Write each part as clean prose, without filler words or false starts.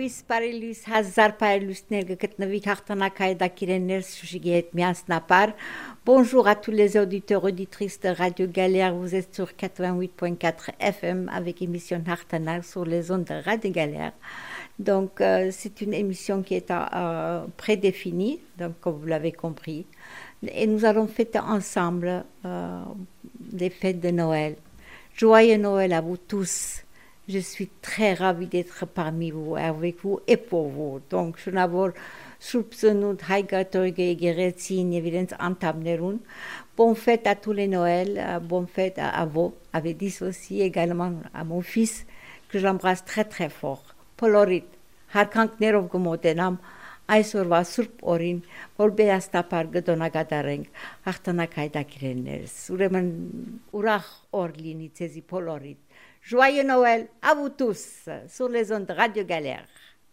Բարելույս, հազար բարելույսներ գտնվի հաղթանակային դակիրեններ Շուշիգի հետ միասնապար. Bonjour à tous les auditeurs auditrices de Radio Galère, vous êtes sur 88.4 FM avec émission Haftanak sur les ondes de Radio Galère. Donc c'est une émission qui est prédéfinie, donc comme vous l'avez compris. Et nous allons fêter ensemble les fêtes de Noël. Joyeux Noël à vous tous. Je suis très ravie d'être parmi vous, avec vous et pour vous. Donc, je n'avais soupçonné Haïgatorgue Geretsin et Vilens Antamnerun. Bonne fête à tous les Noëls, bonne fête à vous. Avait dit aussi également à mon fils que j'embrasse très très fort. Polorit, Harkank Nerov Gomotenam, Այսօրվա Սուրբ օրին, որ բերաստապար գտոնագատարենք հաղթանակային դակիրներս։ Ուրեմն ուրախ օր լինի ցեզի բոլորիդ։ Joyeux Noël à vous tous sur les ondes de Radio Galère.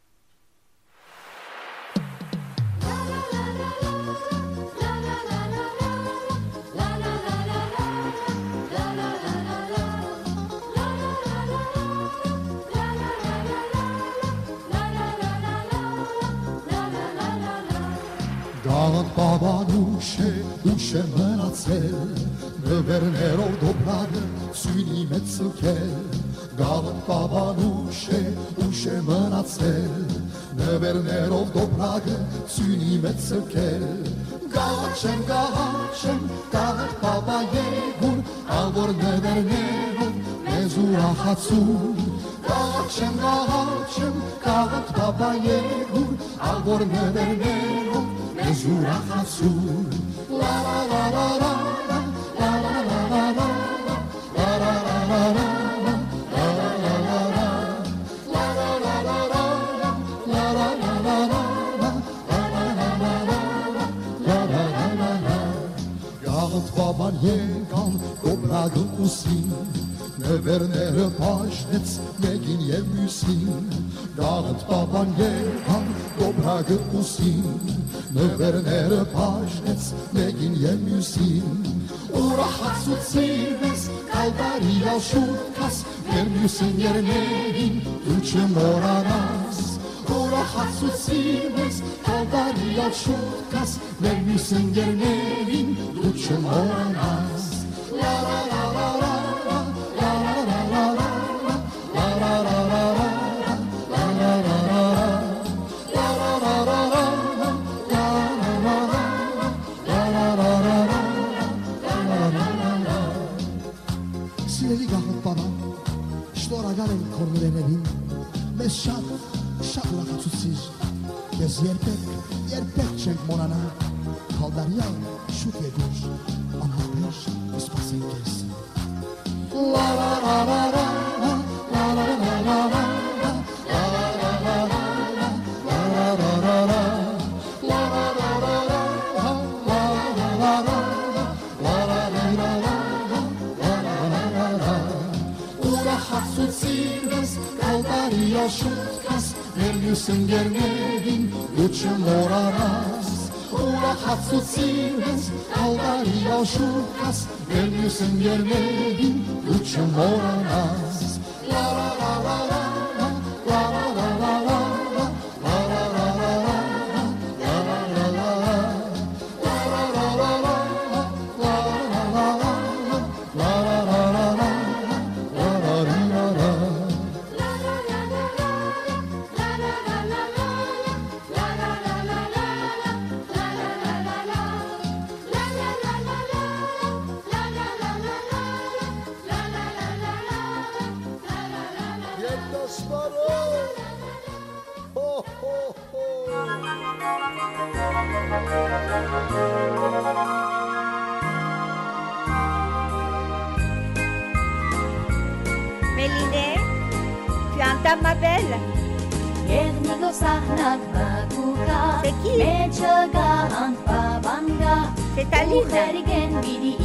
Գաղթ բաբան ուշ է մնացել, նվերներով դոպրագը սույնի մեծ սուքել։ Գաղթ բաբան ուշ է մնացել, նվերներով դոպրագը սույնի մեծ սուքել։ Գաղթ բաբա եգուն, ավոր նվերներով մեզ ուրախացուն։ Գաղթ բաբա եգուն, ավոր նվերներով Zura Hasul, la la la la la, la la la la la, la la la la la, la la la la la, la la la la la, la la la la la, la la la la. Գաղթ բաբան եկան կոպրագը ուսին, նվերները պաշտեց մեկին և մյուսին։ Գաղթ բաբան եկան կոպրագը ուսին, նվերները պաշտեց մեկին և մյուսին։ Ուրախացուցին ես կալդարի աշուտքաս, և մյուսին երներին դու չմորանաս։ Ուրախացուցին ես կալդարի աշուտքաս, և մյուսին երներին դու չմորանաս։ La la la la la, la la la la la, la la la la la, la la la la la, la la la la la. Սիրելի գաղթ բաբա, շնորհակալ եմ քո նվերներին, մեզ շատ ուրախացուցիր, ես երբեք չենք մոռանա, քալդարյա շուտ եկուր, անհապեր կսպասենք քեզ։ La la la la la, la la la la la, la la la la la, la la la la la, la la la la la, la la la la la, la la la la la. Ուրախացուցին ես կալդարի աշուտքաս, մեր մյուսին երներին դու չմոռանաս։ Ուրախացուցին ես կալդարի աշուտքաս, մեր մյուսին երներին դու չմոռանաս։ La la la la la, la la la la la, la la la la la, la la la la la, la la la la la, la la la la la, la la la la la. Méliné, tu entends ma belle? C'est qui? C'est Aline.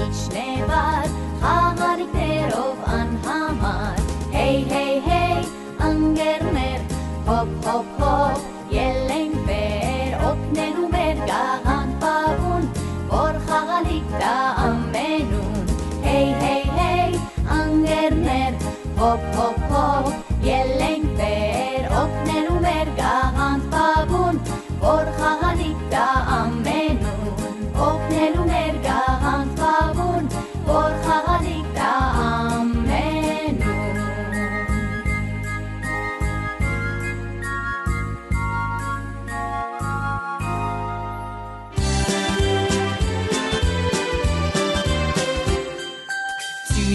Hey, hey, hey, angerner, hop, hop, hop, yellen ver, oknenu mer gahan pavun, vor chagalikta amenun. Hey, hey, hey, angerner, hop, hop, hop, yellen ver, oknenu mer gahan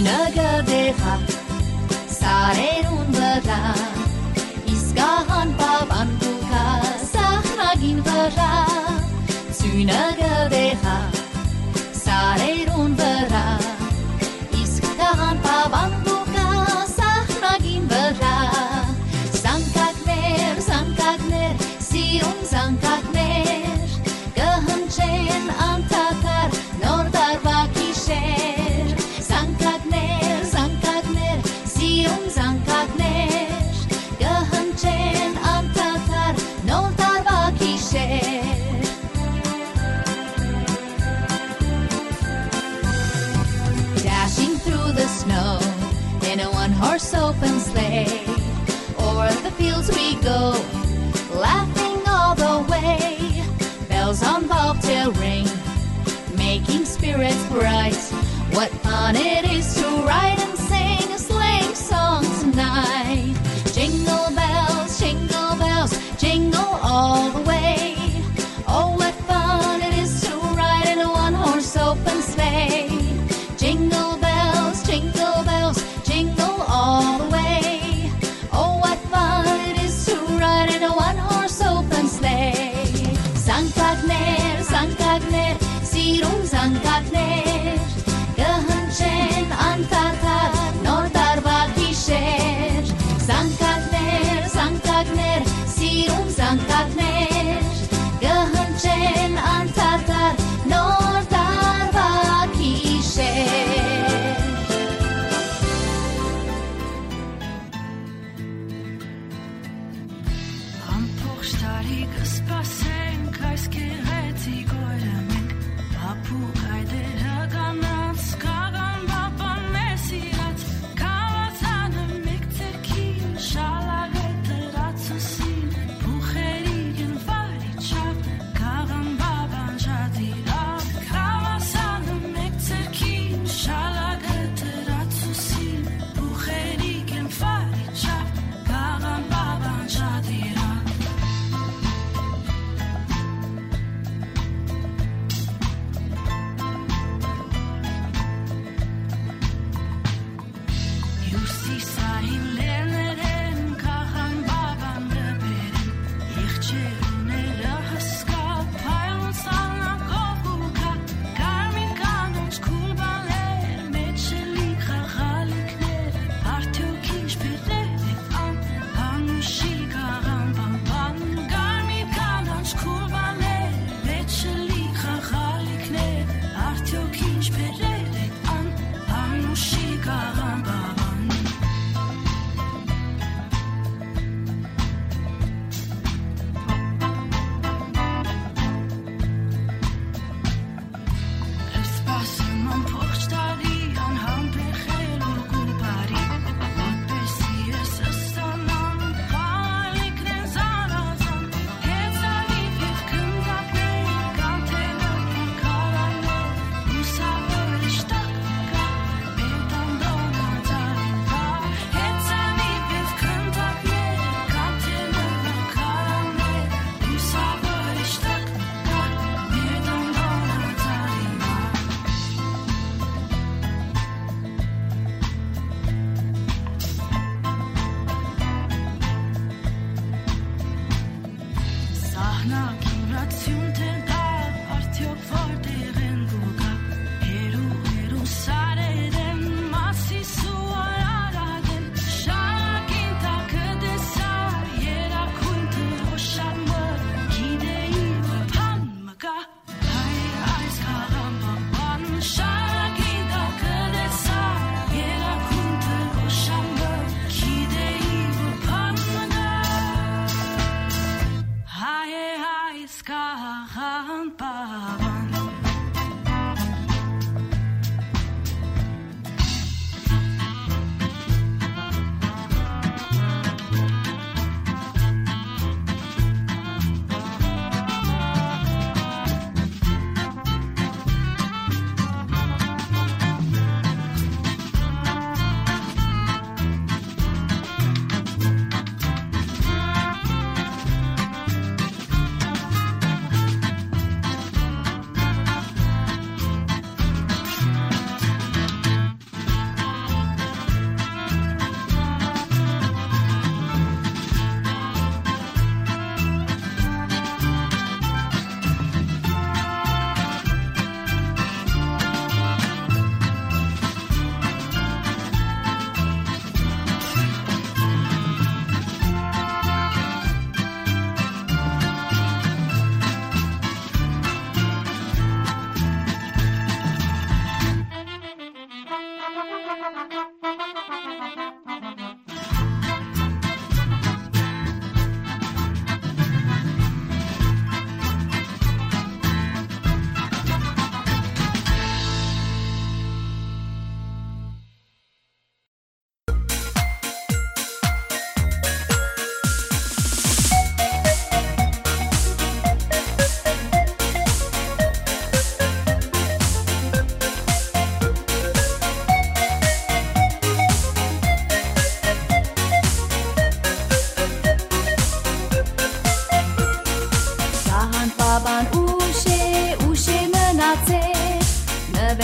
Նգդեխա սարերուն վրա իսկ ահան պավանդուկա սախնագին վրա Նգդեխա սարերուն վրա իսկ ահան պավանդուկա սախնագին վրա Զանգակներ, զանգակներ, սիրուն զանգակներ կհնչեն անթաթար նոր տարվա գիշեր Զանգակներ, զանգակներ, սիրուն զանգակներ կհնչեն անթաթար նոր տարվա գիշեր Dashing through the snow in a one-horse open sleigh O'er the fields we go, laughing all the way Bells on bobtail ring, making spirits bright What fun it is to ride and sing a sleighing song tonight Jingle bells, jingle all the way Oh, what fun it is to ride in a one-horse open sleigh Jingle bells, jingle all the way Oh, what fun it is to ride in a one-horse open sleigh Զանգակներ, զանգակներ, սիրուն զանգակներ կհնչեն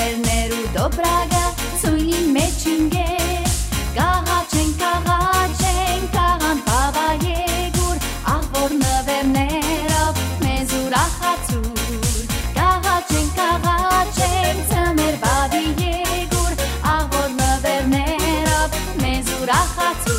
նվերներ ու դոբրագա սույնի մեջ ինգեր Կաղաչեն, կաղան պավա եգուր Աղ որ նվերներով մեզ ուրախացուր Կաղաչեն, ծմեր բավի եգուր Աղ որ նվերներով մեզ ուրախացուր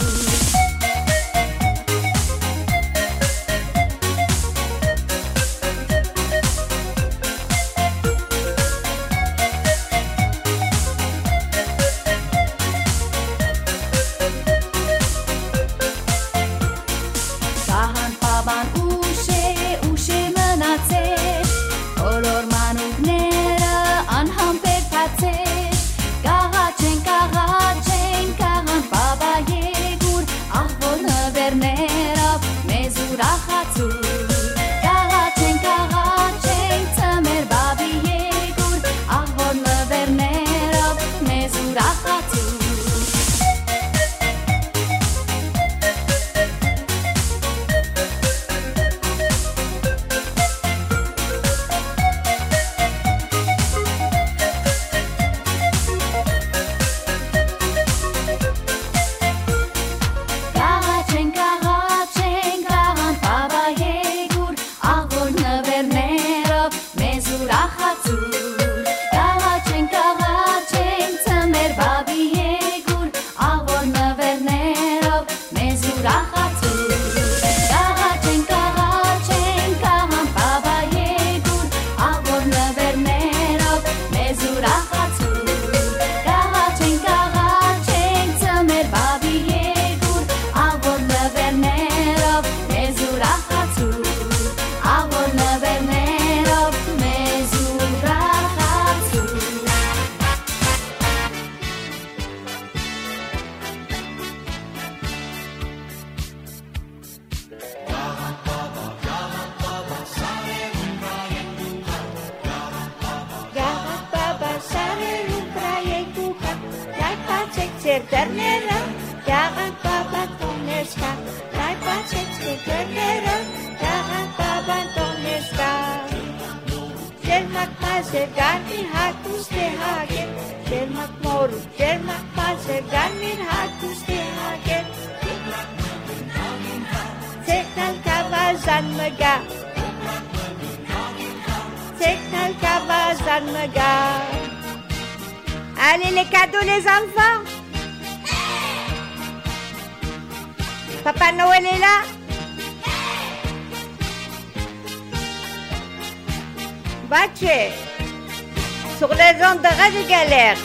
Allez, les cadeaux, les enfants. Papa Noël est là. Bache, sur les ondes de Radio Galère.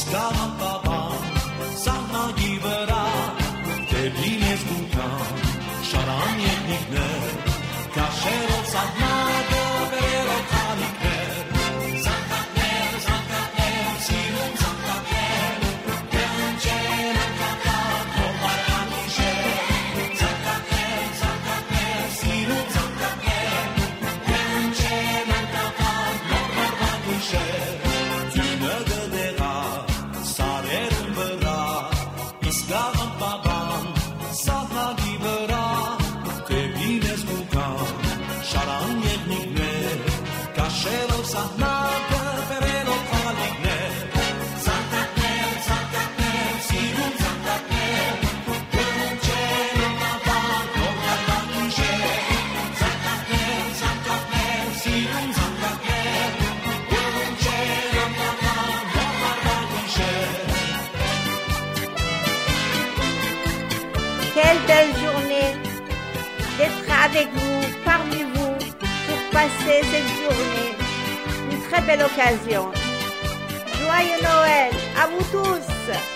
Quelle belle journée d'être avec vous, parmi vous, pour passer cette journée. Une très belle occasion. Joyeux Noël à vous tous.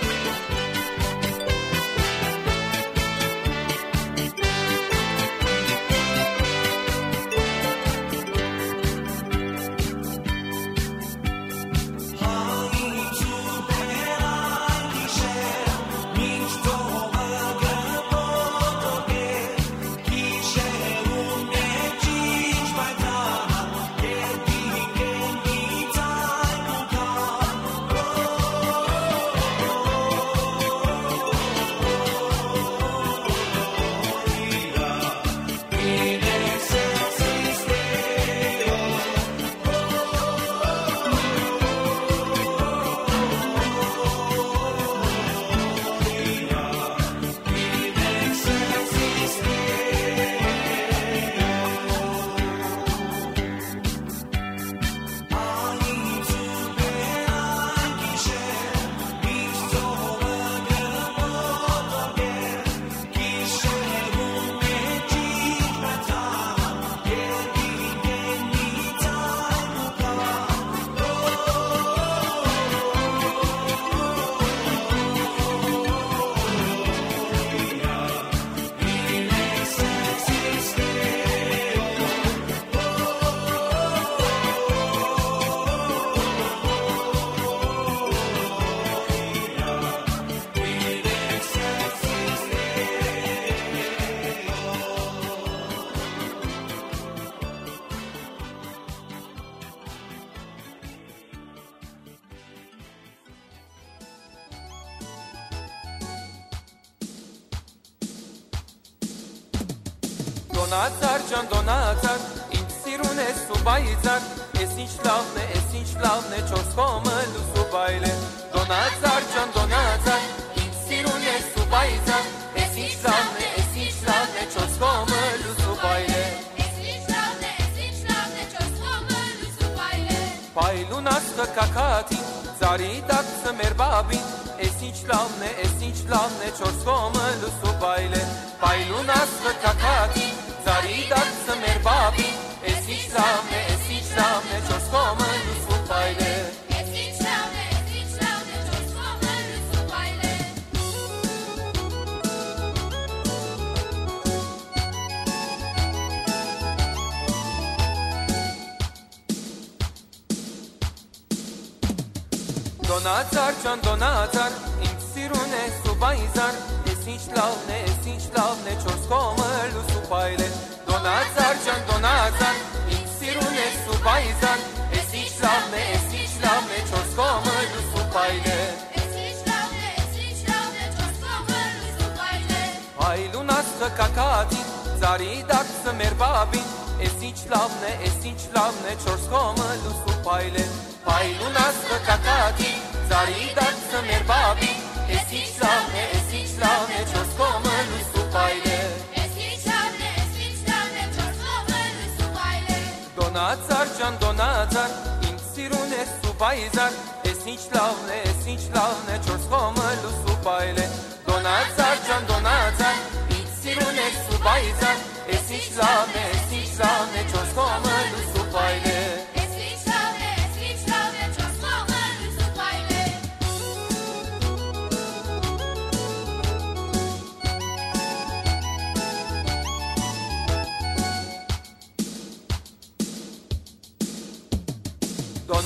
Donațar, John Donațar, insirune subaițar, esinci lavne, cioscomă lu subaile. Donațar, John Donațar, insirune subaițar, esinci lavne, cioscomă lu subaile. Pai lunască cacati, zaridat să merbabi, esinci lavne, cioscomă lu subaile. Pai lunască cacati, zaridat să merbabi, esinci lavne, cioscomă lu subaile. Donațar, John Donațar, insirune subaizar, esinci lavne, cioscomă lu subaile. Donațar, John Donațar, insirune subaizar, esinci lavne, cioscomă lu subaile. Hai lunască cacati, zaridat să merbabi, esinci lavne, cioscomă lu subaile. Hai lunască cacati, zaridat să merbabi, esinci lavne, cioscomă lu subaile. Donațar, John Donațar, insirune subaizar, esinci lavne, cioscomă lu subaile. Donațar, John Donațar, insirune subaizar, esinci lavne, cioscomă lu subaile.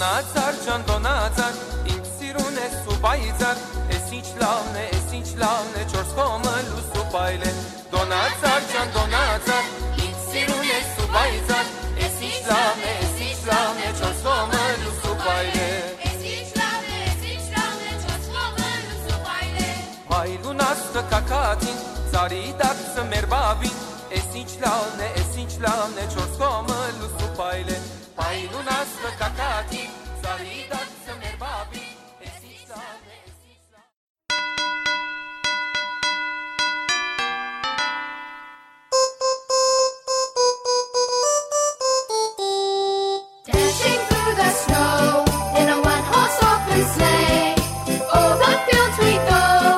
Դոնացար ջան դոնացար ինձ սիրուն է սուբայցար Էս ինչ լավն է, էս ինչ լավն է Չորս կողմը լուսու պայլ է Դոնացար ջան դոնացար ինձ սիրուն է սուբայցար Էս ինչ լավն է, էս ինչ լավն է Չորս կողմը լուսու պայլ է Հայլուն աստը կակատին Ծարի դարձը մեր բաբին Էս ինչ լավն է, էս ինչ լավն է Չորս կողմը լուսու պայլ է Հայլուն աստը կակատին Ծարի դարձը մեր բաբին Էս ինչ լավն է, էս ինչ լավն է Dashing through the snow In a one-horse open sleigh O'er the fields we go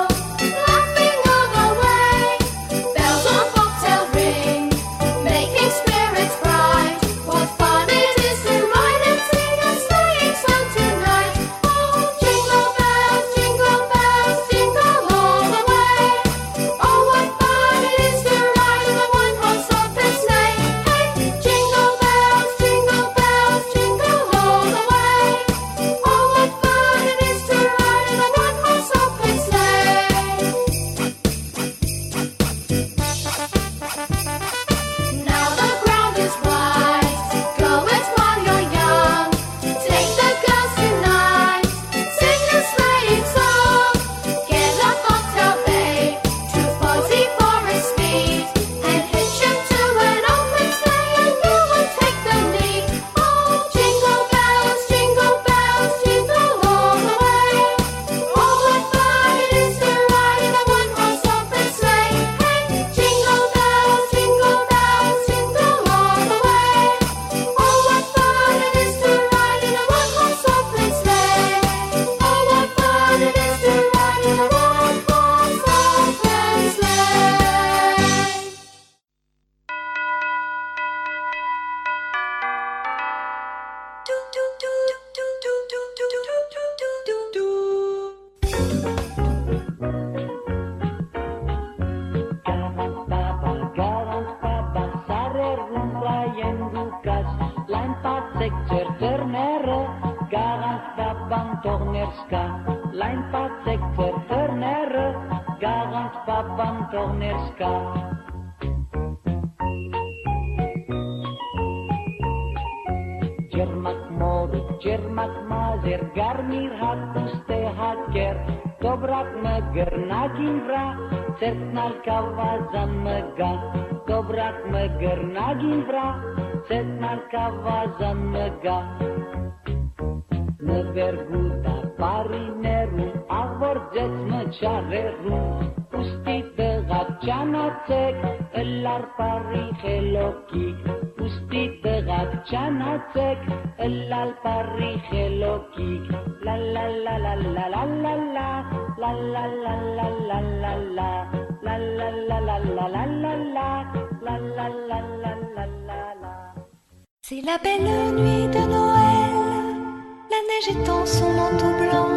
C'est la belle nuit de Noël, la neige étend son manteau blanc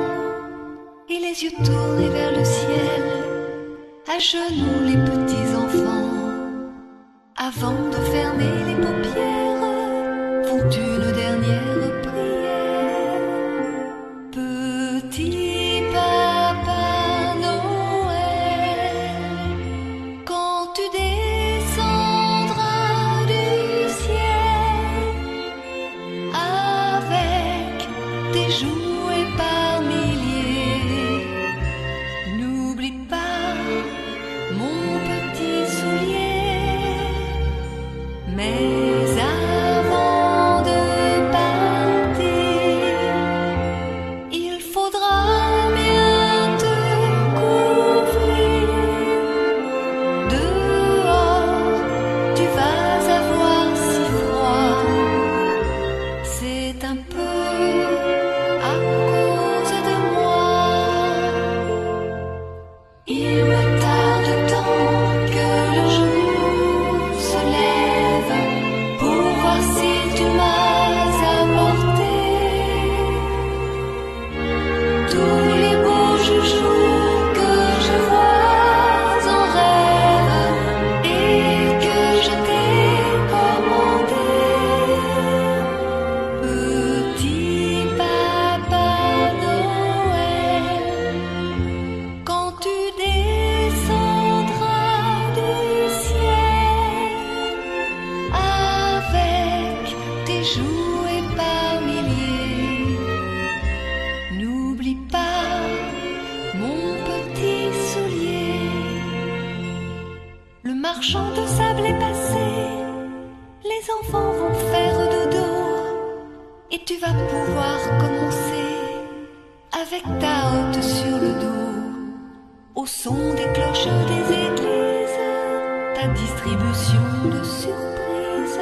et les yeux tournés vers le ciel, à genoux les petits enfants, avant de fermer les paupières, font une dernière prière. Petit Papa Noël, quand tu descendras du ciel avec tes jouets par milliers, n'oublie pas mon petit soulier, mais marchand de sable est passé. Les enfants vont faire dodo et tu vas pouvoir commencer avec ta hotte sur le dos, au son des cloches des églises, ta distribution de surprises.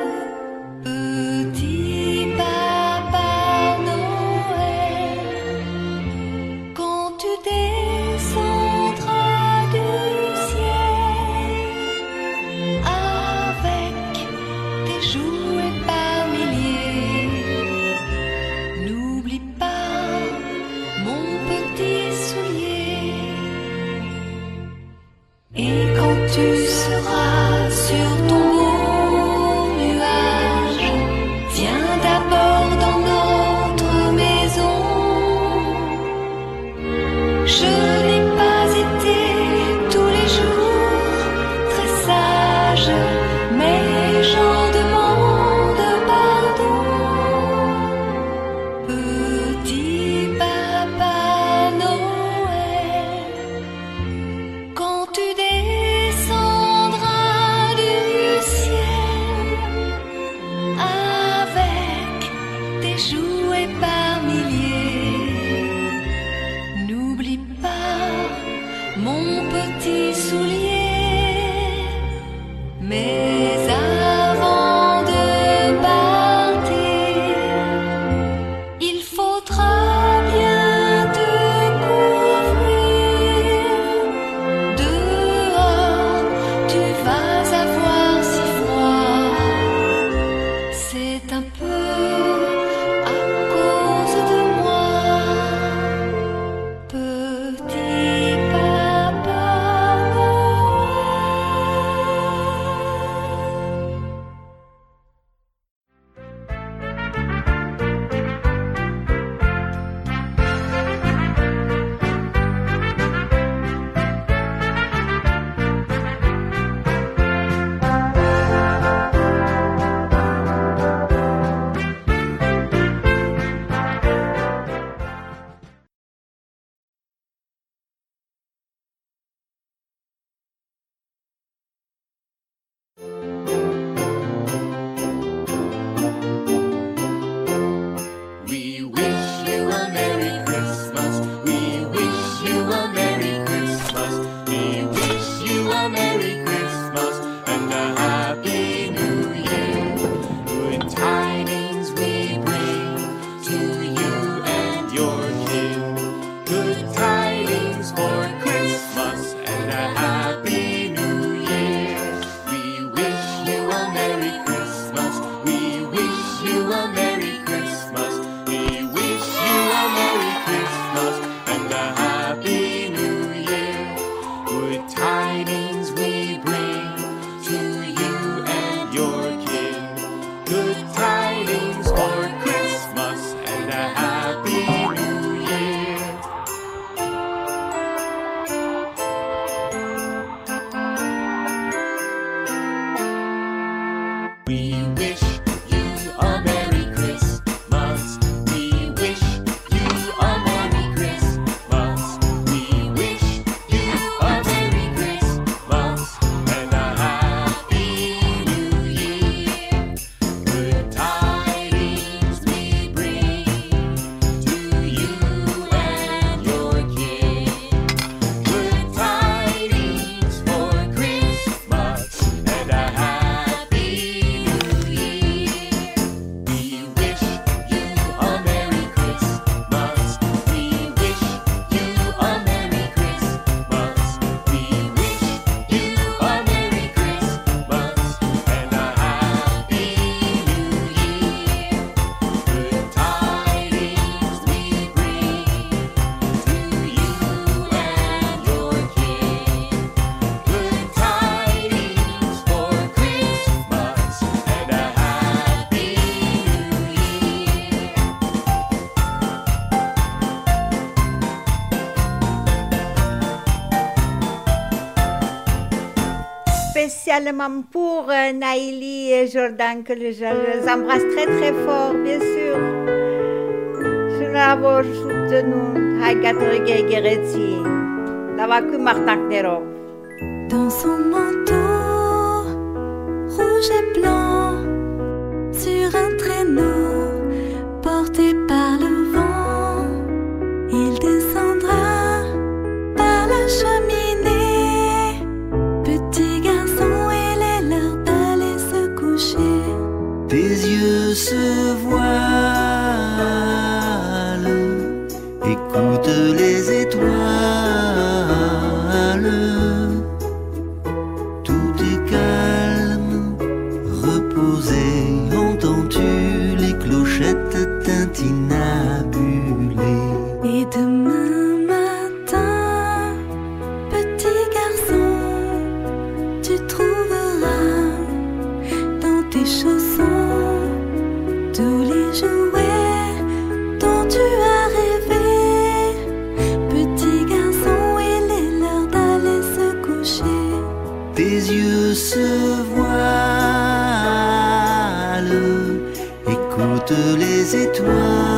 Petit papa Noël, quand tu descendras du ciel avec tes jouets par milliers, n'oublie pas mon petit soulier. Et quand tu seras sur ton beau nuage, viens d'abord dans notre maison. Je n'ai pas été tous les jours très sage, mais j'en demande pardon. Petit papa Noël, quand tu descendras du ciel avec tes jouets par milliers, n'oublie pas mon petit soulier. Mais avant de partir, il faudra bien te couvrir. Dehors, tu vas avoir si froid. C'est un peu à cause de moi. Petit papa We wish you a Merry Christmas. We wish you a Merry Christmas. We wish you a Merry Christmas and a Happy New Year. Good tidings we bring to you and your kin. Good tidings for Christmas and a Happy New Year. We wish you a Merry Christmas. We wish you a Merry Christmas. We wish you a Merry Christmas and a Happy New Year. Good tidings we bring to you and your kin. Good tidings for Christmas and a Happy New Year. We wish you a Merry Christmas. We wish you a Merry Christmas. We wish you a Merry Christmas and a Happy New Year. Good tidings we bring to you and your kin. Good tidings for Christmas and a Happy New Year. We wish you a Merry Christmas. We wish you a Merry Christmas. We wish you a Merry Christmas and a Happy New Year. Good tidings we bring to you and your kin. Good tidings for Christmas and a Happy New Year. Spécialement pour Naïli et Jordan, que je les embrasse très très fort, bien sûr. Je l'avons soutenu, Haïgatorige Geretsi, la vacu Martin Knero. Dans son manteau rouge et blanc, sur un traîneau porté par le vent. Il descendra par la cheminée. Petit garçon, il est l'heure d'aller se coucher. Tes yeux se voilent, écoute les étoiles. Tout est calme, reposé. Entends-tu les clochettes tintinabulées? Et demain matin, petit garçon, tu trouveras dans tes chaussons tous les jouets dont tu as rêvé. Petit garçon, il est l'heure d'aller se coucher. Tes yeux se voilent, écoute les étoiles.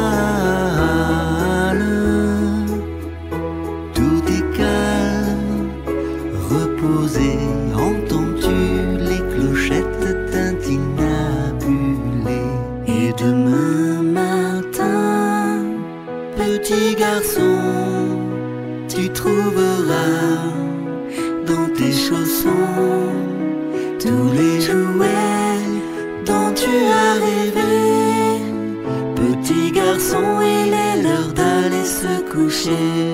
Tout est calme, reposé. Entends-tu les clochettes tintinabulées? Et demain matin, petit garçon, tu trouveras dans tes chaussons tous les jouets dont tu as rêvé. Petit garçon, il est l'heure d'aller se coucher.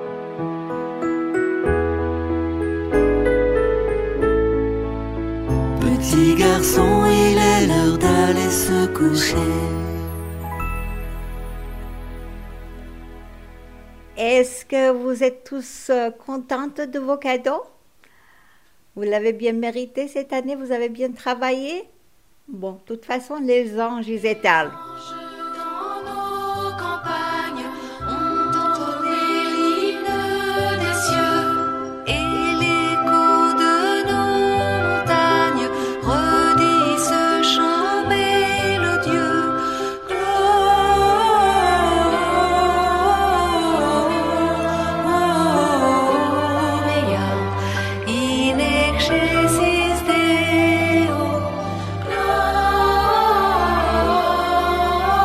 Petit garçon, il est l'heure d'aller se coucher. Est-ce que vous êtes tous contentes de vos cadeaux? Vous l'avez bien mérité cette année, vous avez bien travaillé? Bon, de toute façon, les anges, ils étalent. Dans nos campagnes, on entend l'hymne des cieux et l'écho de nos montagnes redit ce chant mélodieux. Gloria in excelsis Deo. Gloria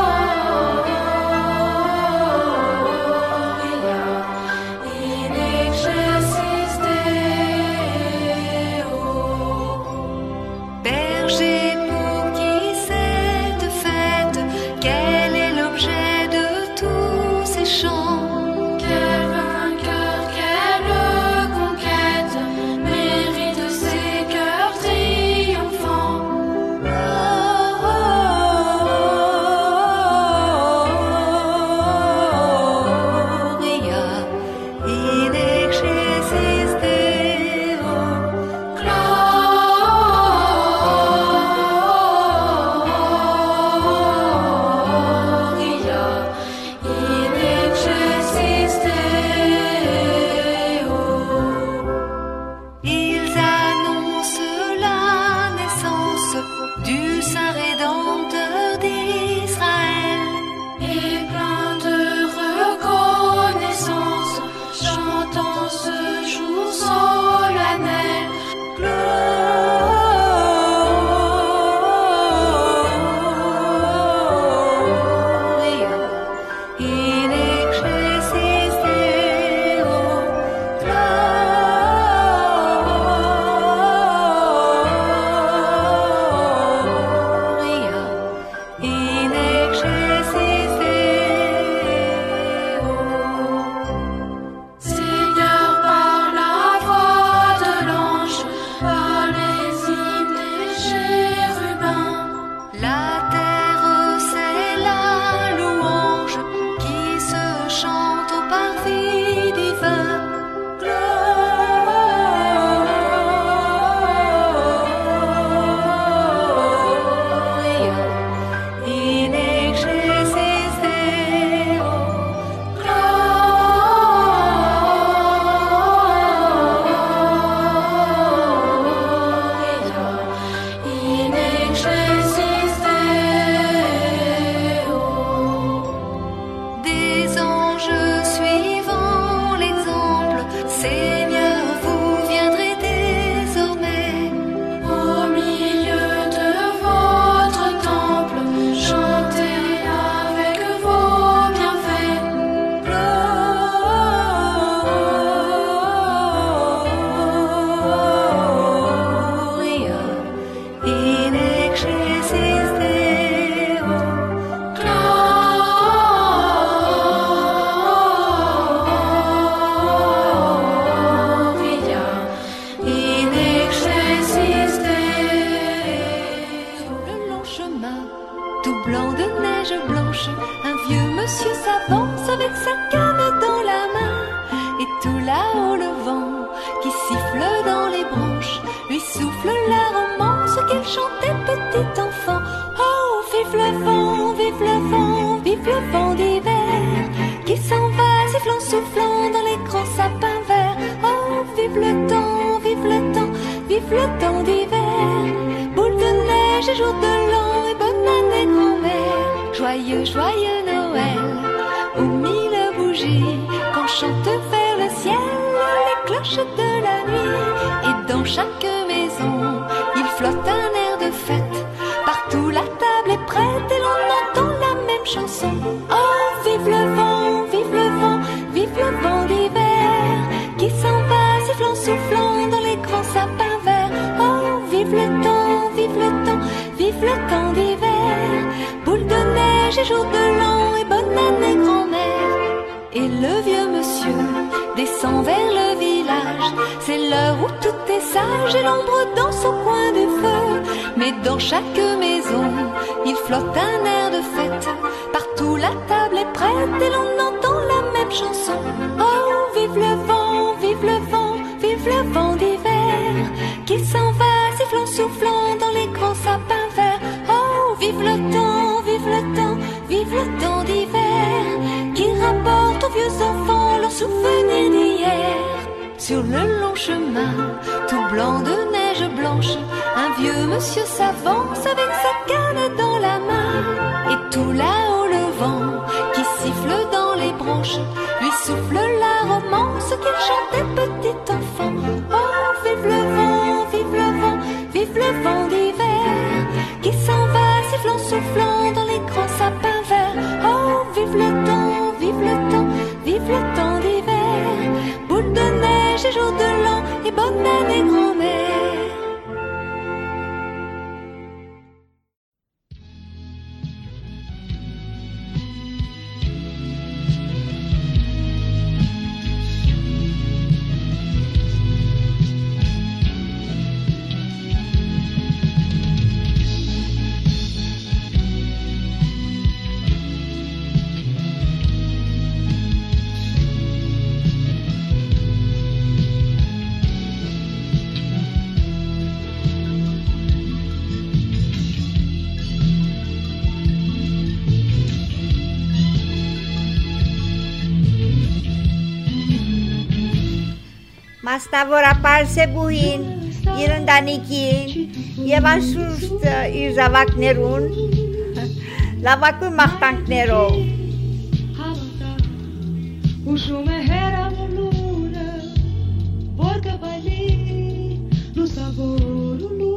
tout là-haut le vent qui siffle dans les branches lui souffle la romance qu'il chantait petit enfant. Oh, vive le vent, vive le vent, vive le vent d'hiver qui s'en va sifflant, soufflant dans les grands sapins verts. Oh, vive le temps, vive le temps, vive le temps d'hiver. Boule de neige et jour de l'an et bonne année grand-mère. Joyeux, joyeux Noël, aux mille bougies qu'on chante vers le ciel les cloches de la nuit. Et dans chaque maison, il flotte un air de fête. Partout la table est prête et l'on entend la même chanson. Oh, vive le vent, vive le vent, vive le vent d'hiver qui s'en va sifflant, soufflant dans les grands sapins verts. Oh, vive le temps, vive le temps, vive le temps d'hiver. Boule de neige et jour de l'an et bonne année grand-mère. Et le vieux monsieur descend vers le village. C'est l'heure où tout est sage et l'ombre danse au coin du feu. Mais dans chaque maison, il flotte un air de fête. Partout la table est prête et l'on entend la même chanson. Oh, vive le vent, vive le vent, vive le vent d'hiver qui s'en va sifflant, soufflant dans les grands sapins verts. Oh, vive le temps, vive le temps, vive le temps d'hiver qui rapporte aux vieux enfants leurs souvenirs d'hier. Sur le long chemin, tout blanc de neige blanche, un vieux monsieur s'avance avec sa canne dans la main. Et tout là-haut le vent qui siffle dans les branches lui souffle la romance qu'il chantait petit enfant. Oh, vive le vent, vive le vent, vive le vent d'hiver qui s'en va sifflant, soufflant dans les grands sapins verts. Oh, vive le temps, vive le temps, vive le temps d'hiver. Boule de neige et jour de l'an et bonne année grand-mère. Մասնավորապես Սեբուհին իր ընտանիքին եւ անշուշտ իր զավակներուն լավագույն մաղթանքներով Ուշում է հեռավորը որ կվայլի լուսավոր ու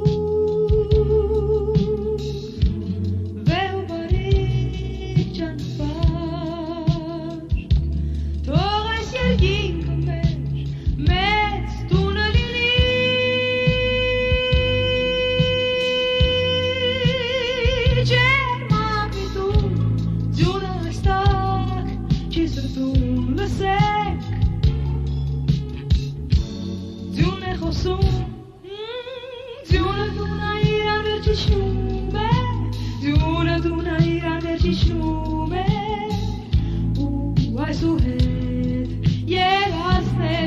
վեր ու բարի ճանապարհ թող այս երկինքը մեծ տունը լինի ջերմապիտում ձյունը այստակ չի սրտում լսեք ձյուն է խոսում ձյունը տունը իրան վերջիչնում է ձյունը տունը իրան վերջիչնում է ու այսուհետ երազն է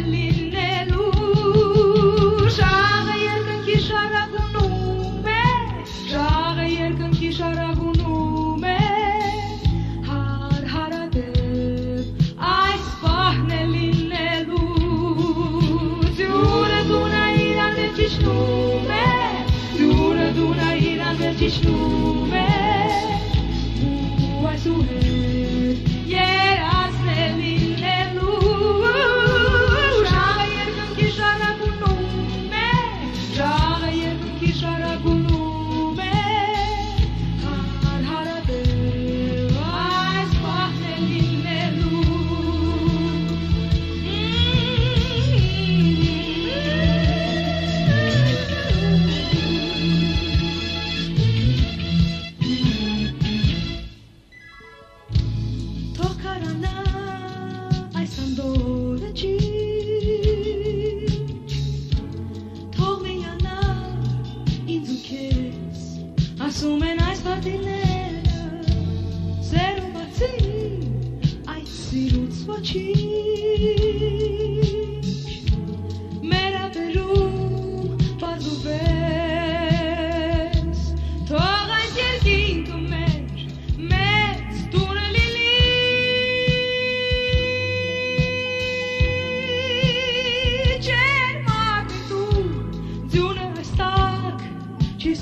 լինելու շաղը երկնքի շարագունում է շաղը երկնքի շարագունում է հարհարադեպ այս պահն է լինելու ձյունը տունը իրան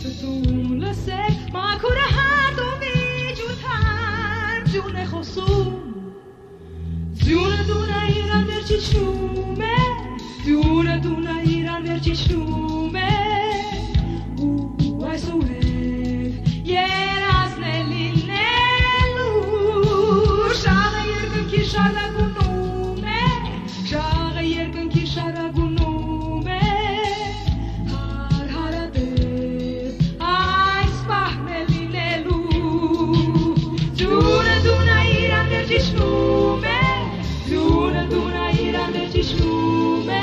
Tum lăsec, ma curahado vijutar, Ziune hosum, Ziune duna iran vercici lume, Ziune duna iran vercici lume, ai suhev, eras nelinelu, Shara yergân kishara gunume, Shara yergân kishara gunume, Har haradev, ai spah nelinelu, Ziune duna iran vercici lume, Ziune duna iran vercici lume,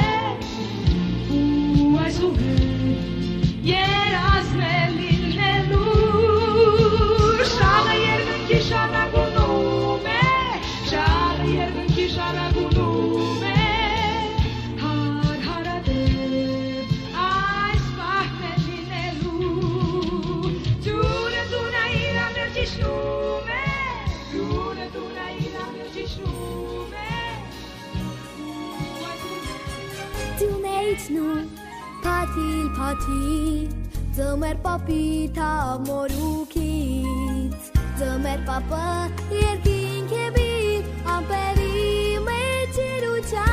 ai suhev, eras nelinelu, Shara yergân kishara gunume, Shara yergân kishara gunume, Har haradev, ai spah nelinelu, Ziune duna iran vercici lume, Ziune duna iran vercici lume, ai suhev. Tunejtnu, patil patil, zëmer papita morukit, zëmer papa jerkin kebit, amperi me qiru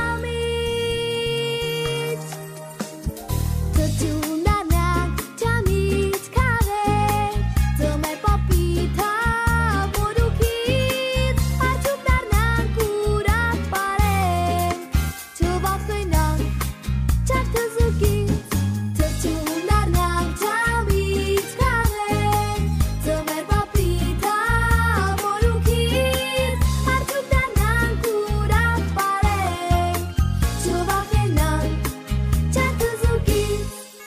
qamit. Të tunarnjan qamit kare, zëmer papita morukit, arquk darnan kurat pare, që vaftojnan qatë të zëkit, të tunarnjan qamit kare, zëmer papita morukit, arquk darnan kurat pare, që vaftojnan qatë të zëkit.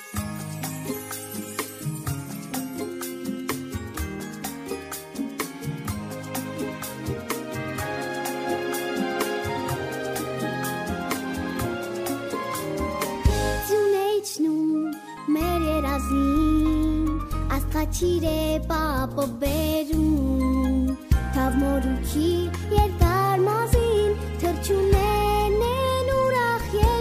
Ձյունեջնու մեր երազին, աստղաչիր է պապը բերում, թավ մորուքի երկար մազին, թրջունեն են ուրախ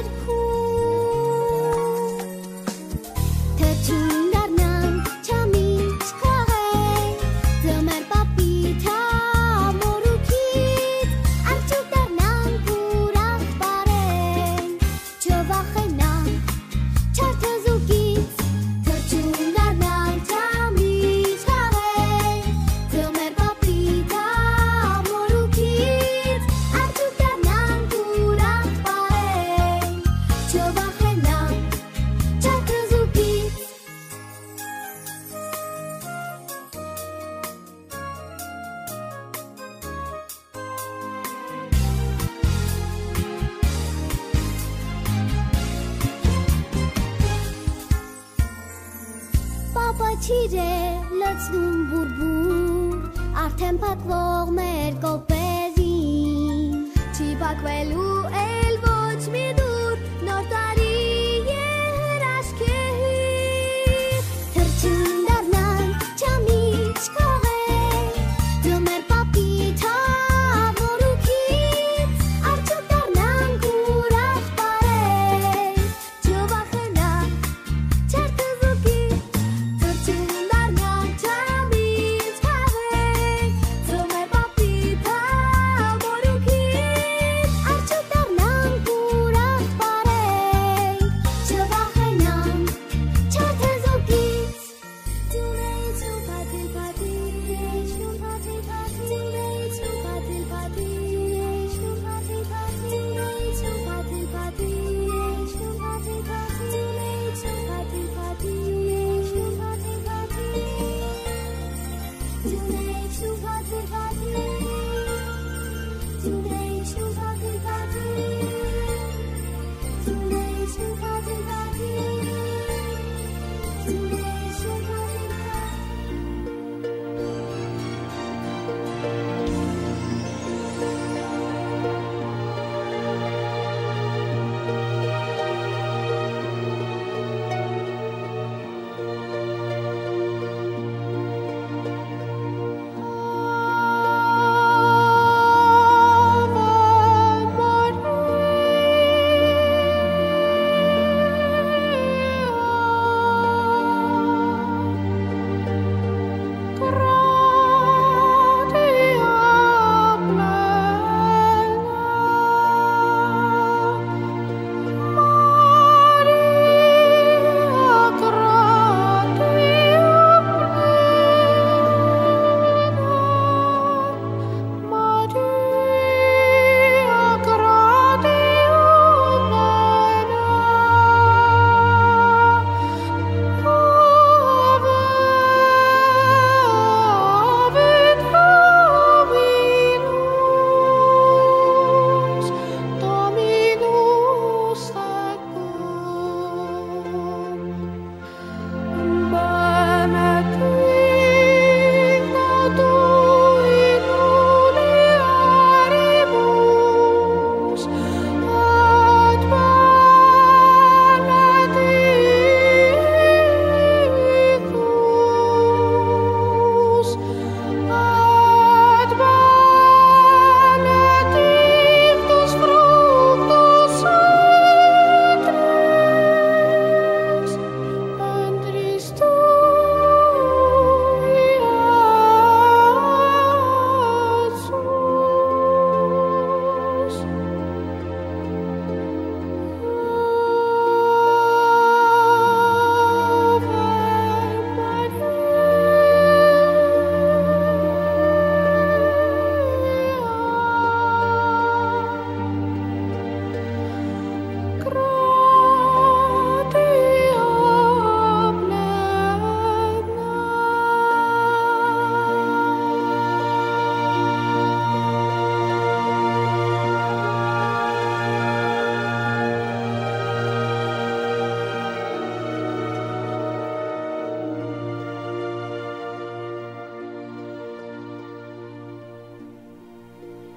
երգում, թրջուն դառնան չամիչ քաղեն, ձմեր պապիթա մորուքից, արջուկ դառնան ուրախ բարեն, չվախենան չարդը զուգից, թրջուն դառնան չամիչ քաղեն, ձմեր պապիթա մորուքից, արջուկ դառնան ուրախ բարեն, չվախենան չարդը զուգից. Պապա չիր է լցնում բուրբուր, արդեն փակվող մեր կոպերին, չի փակվելու էլ ոչ մի դուր, նոր տարի է հրաշքեհի, թրջուն դառնան չամիչ քաղեն, ձմեր պապիթա մորուքից, արջուկ դառնան ուրախ բարեն, չվախենան չարդը զուգից, թրջուն դառնան չամիչ քաղեն, ձմեր պապիթա մորուքից, արջուկ դառնան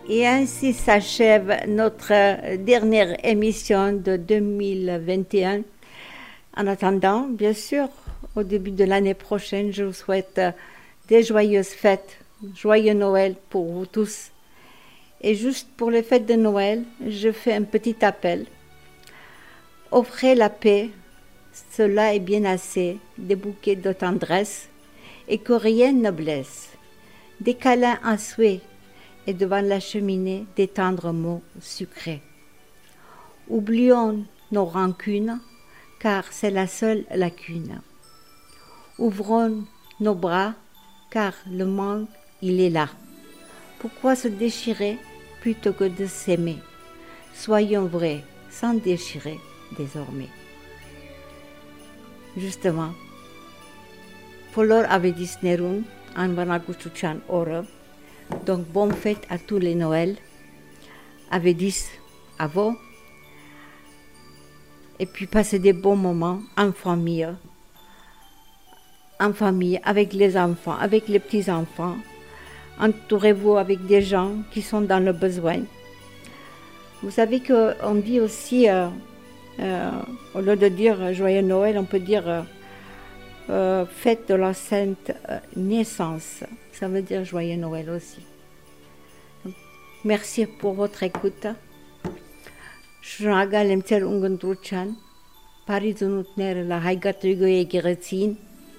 Et ainsi s'achève notre dernière émission de 2021. En attendant, bien sûr, au début de l'année prochaine, je vous souhaite des joyeuses fêtes, joyeux Noël pour vous tous. Et juste pour les fêtes de Noël, je fais un petit appel. Offrez la paix, cela est bien assez, des bouquets de tendresse et que rien ne blesse. Des câlins à souhait et devant la cheminée des tendres mots sucrés. Oublions nos rancunes, car c'est la seule lacune. Ouvrons nos bras, car le manque, il est là. Pourquoi se déchirer plutôt que de s'aimer? Soyons vrais, sans déchirer désormais. Justement, Folor avait dit Nerun, en Vanaguchuchan Ore, donc bonne fête à tous les Noëls, avait dit à vous, et puis passez des bons moments en famille, avec les enfants, avec les petits-enfants. Entourez-vous avec des gens qui sont dans le besoin. Vous savez qu'on dit aussi, au lieu de dire Joyeux Noël, on peut dire Fête de la Sainte Naissance. Ça veut dire Joyeux Noël aussi. Donc, merci pour votre écoute. Շնորհակալ եմ ձեր ունգընտրության, բարի ծնունդները լա հայկաթույգոյ եկեղեցին,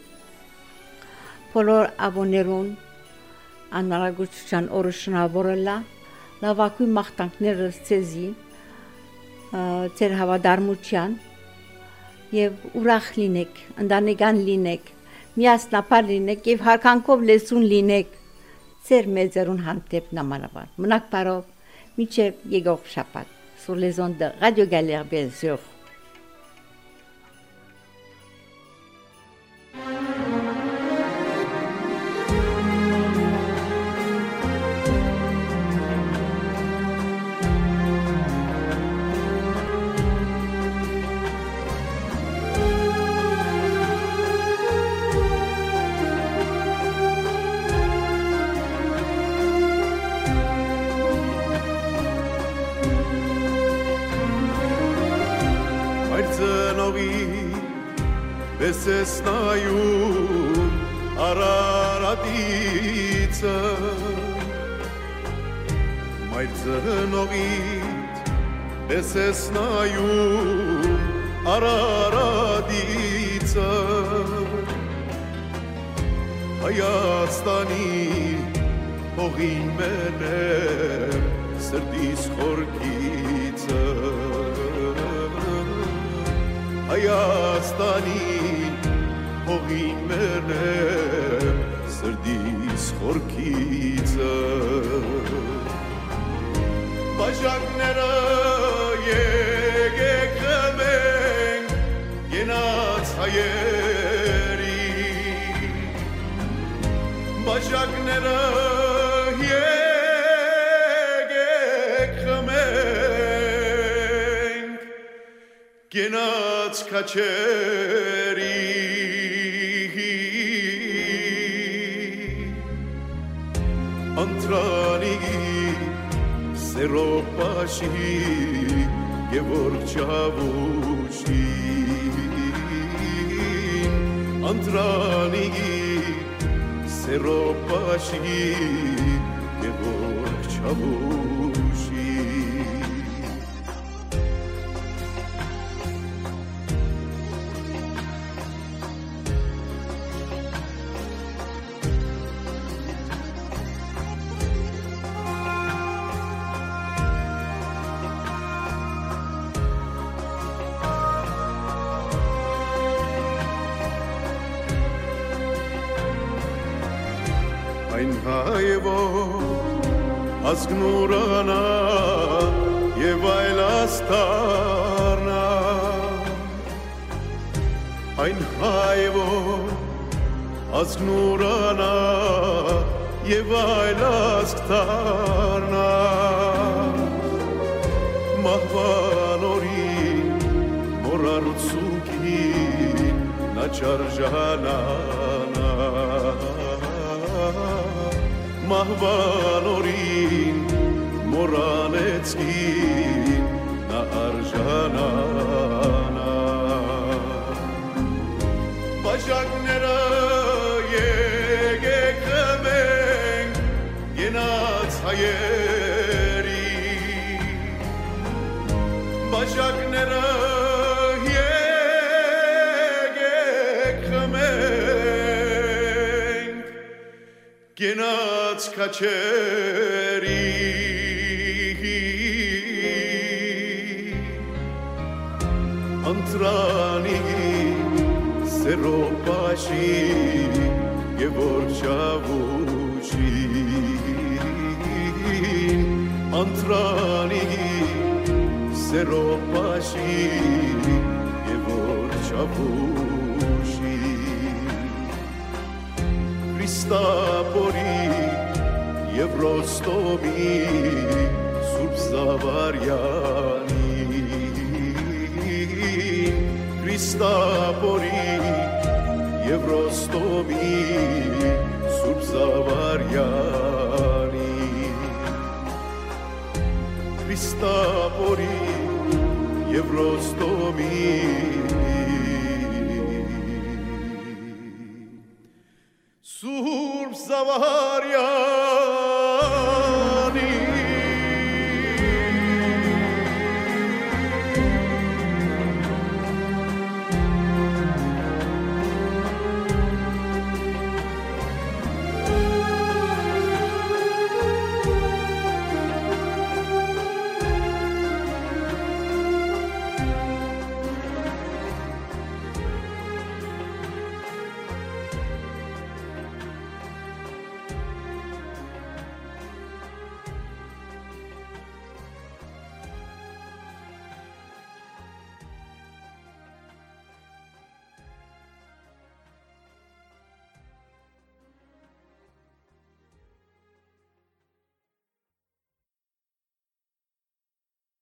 բոլոր աբոներուն անհարագործության օրը շնորհավորելա, լավագույն մաղթանքները ձեզի, ձեր հավատարմության եւ ուրախ լինեք, ընտանեկան լինեք, միասնապար լինեք եւ հարկանքով լեսուն լինեք, ձեր մեծերուն հանդեպ նմանաբար։ Մնաք բարով, մինչեւ եկող շաբաթ, sur les ondes de Radio Galère, bien sûr. Սեսնայում Արարատիցը Մայր ծնողիտ Սեսնայում Արարատիցը Հայաստանի հողին մենեմ սրտիս խորքիցը Հայաստանի հողին մերնեմ սրդիս խորքիցը Բաժակները եկեք խմենք գենաց հայերի Բաժակները եկեք խմենք գենաց քաչերի Անտրանիգի սերոպաշի Գևորգ Չավուշին Անտրանիգի սերոպաշի Գևորգ Չավուշին Այն հայևով ազգնուրանա և այլ աստարնա Այն հայևով ազգնուրանա և այլ աստարնա Մահվան օրին մորարուցուկին նա չարժանանա Մահվան օրին մոռանեցին նա արժանանա բաժակները եկեք խմենք գնաց հայերի բաժակները եկեք խմենք գնաց քաչերի Անտրանի սերոպաշի և որջավուշին Անտրանի սերոպաշի և որջավուշին Քրիստապորի և Ռոստոմի Սուրբ Զավարյանի Քրիստապորի և Ռոստոմի Սուրբ Զավարյանի Քրիստապորի և Ռոստոմի Սուրբ Զավարյանի